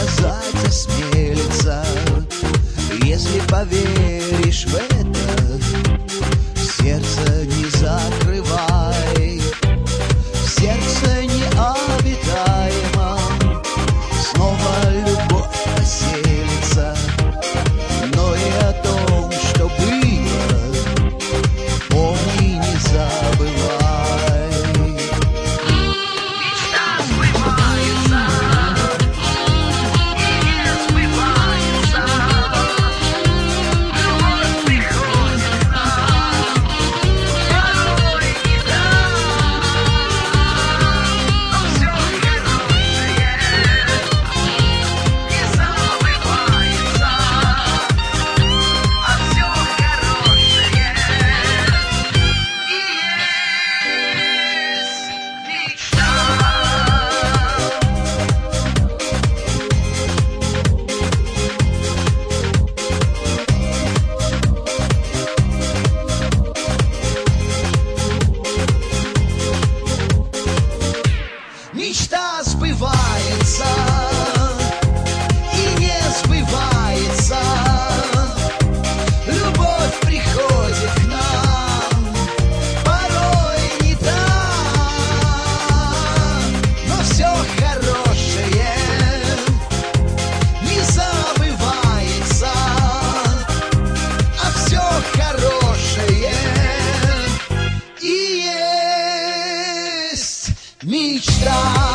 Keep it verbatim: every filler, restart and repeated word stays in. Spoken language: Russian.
сказать осмелится. Если поверишь в это, сердце не закрывай. В сердце необитаемом снова любовь поселится. Но и о том, что было, помни, не забывай. Мечта сбывается и не сбывается. Любовь приходит к нам, порой не так. Но все хорошее не забывается, а все хорошее и есть мечта. Мечта сбывается и не сбывается. Любовь приходит к нам, порой не так. Но все хорошее не забывается, а все хорошее и есть мечта.